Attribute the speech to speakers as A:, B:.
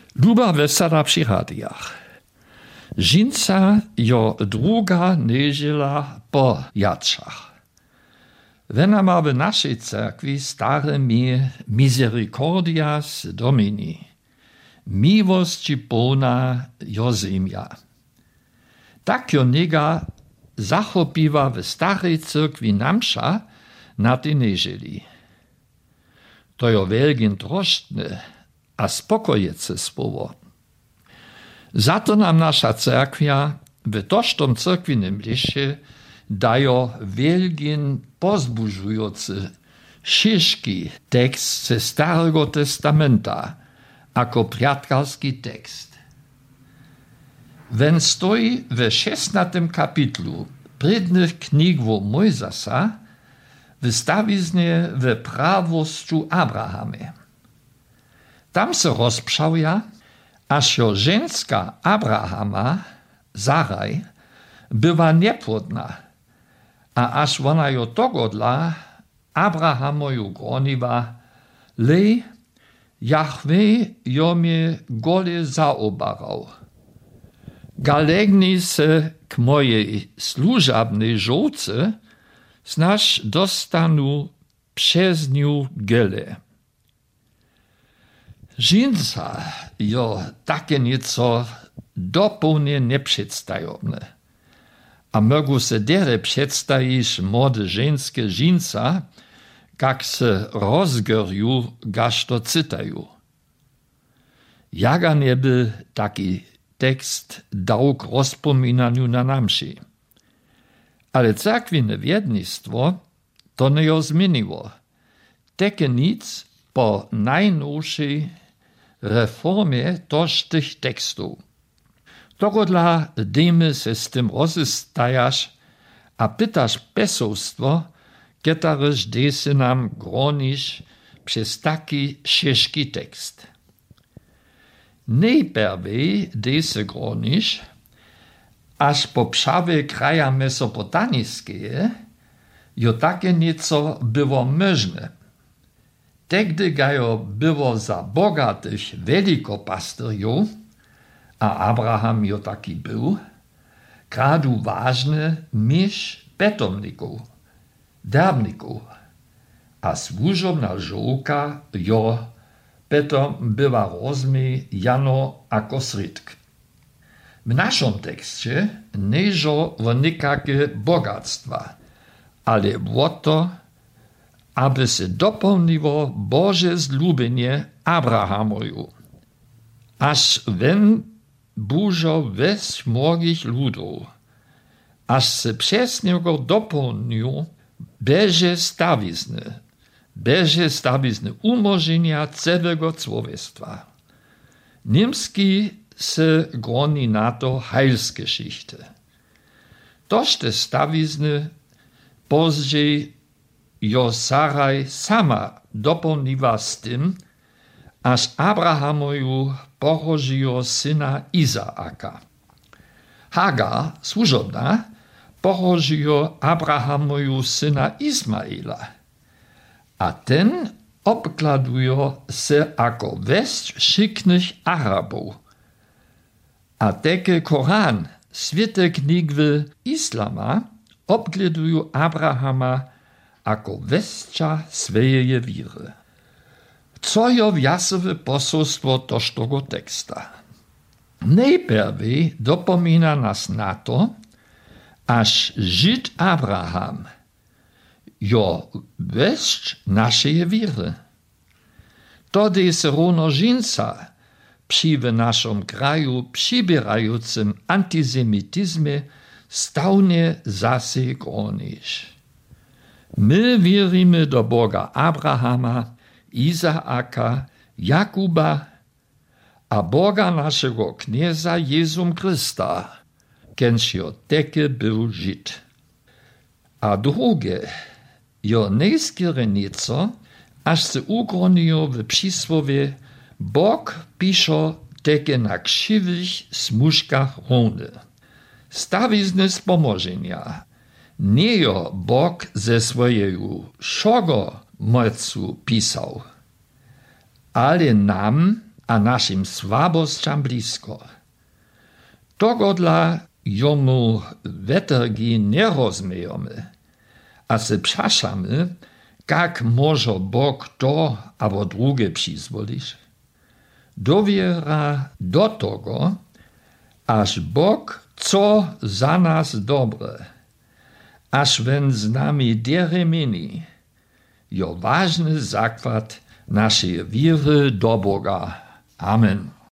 A: Luba wesela przy radiach. Žinca jo druga nežela po jačach. Wena ma w naszej cerkwi stare misericordias Domini, miłości pełna jo ziemia. Tak jo niega zachopiwa w starej cerkwi namsza na tej neželi. To jo wielgin trosztny a spokojece słowo. Za to nam nasza cerkwia w tożtom cerkwinem liesie dajo wielgin pozbužujący, šiški tekst ze Starego Testamenta, jako priateľský tekst. Wenn stoi w 16. kapitlu prednych knigów Mojzasa, wystawiznie w prawościu Abrahamie. Tam se rozprzałja, aż jo ženska Abrahama, Saraj, była niepłodna, a aż ona jo dogodla, Abrahamoju groniwa, lej, Jahwe jo mnie gole zaobarał. Galegni se k mojej służabnej żołce, znasz dostanu przez nią gele. Žinca jo takie nieco dopłnie nepředstajobne. A mogu se dere předstajiš młode ženske žinca, kak se rozgorju, gaž to cytaju. Jaga nieby taki tekst dał k rozpominaniu na namši. Ale cerkwine wiednictwo to nie jo zmieniło. Teke nic po najnowszej reformie toż tych tekstów. Dogodla dymy se z tym rozystajasz, a pytasz pesowstwo, kietaryż desy nam gronisz przez taki ciężki tekst. Najpierwej desy gronisz, aż po przawie kraja mesopotamskie, jo takie nieco było możne. Tegdy gajo było za bogatych welikopasterjów, a Abraham jo taki był, kradu ważne miś petomników, derbników, a służobna żołka jo petom była rozmi jano ako srydk. W naszym tekście nie żo o nikakie bogactwa, ale o to, aby se dopełniło Boże zlubienie Abrahamoju. Aż wenn burzo wes mnogich ludów, aż se przez niego dopełnił beże stawizny umożenia całego człowiectwa. Niemski se groni na to heilsgeschichte. Toż te stawizny pozdziej jo Saraj sama dopełniła z tym, aż Abrahamoju pochodziło syna Izaaka. Hagar, służobna, pochodziło Abrahamoju syna Ismaila, a ten obkladuje se jako west szyknych Arabów. A teke Koran, święte knigwy Islama, obkledują Abrahama jako westcza swojej wiry. Co jo wjasowe posolstwo tożtego teksta? Najpierwej dopomina nas na to, aż Żyd Abraham jo westcz naszej wiry. Tode jest równo żinca przy w naszym kraju przybierającym antysemityzmie stałnie zase gronisz. My wierzymy do Boga Abrahama, Izaaka, Jakuba, a Boga naszego knieza Jezum Chrysta, kenž jo teke był Żyd. A drugie, jo nejskiery nieco, aż se ugronijo w przysłowie Bog pisze teke na krzywych smuszkach runy. Stawizny spomożenia. Nie jo Bog ze swojego szogo mocu pisał, ale nam, a našim słabosťam blízko. Togodla jomu vetergi nerozmejemy, a se pšašamy, kak może Bóg to abo drugie přizvoliš. Dowiera do tego, aż Bóg co za nas dobre, aż wen z nami deremini, jo ważny zakład naszej wiry do Boga. Amen.